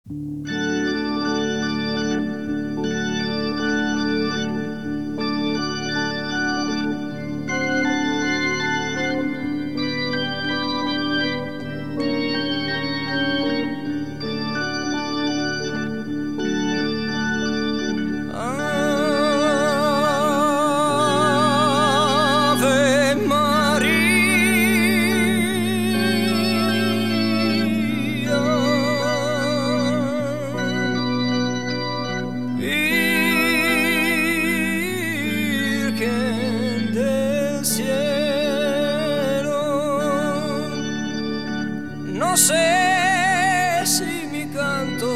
No sé si mi canto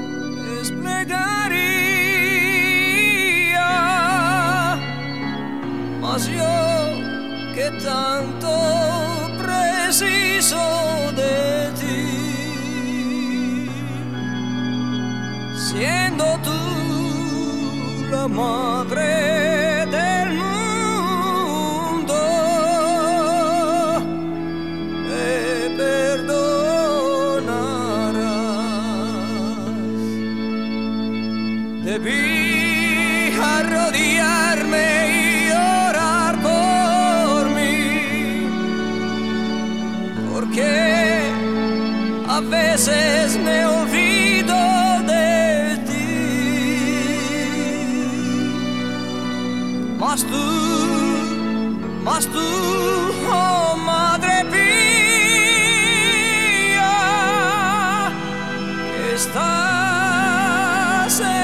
desplegaría, mas yo que tanto preciso de ti, siendo tú la madre del mundo, me perdonarás. Debí arrodillarme y orar por mí, porque a veces me olvido de ti. Mas tú, oh Madre Pía, estás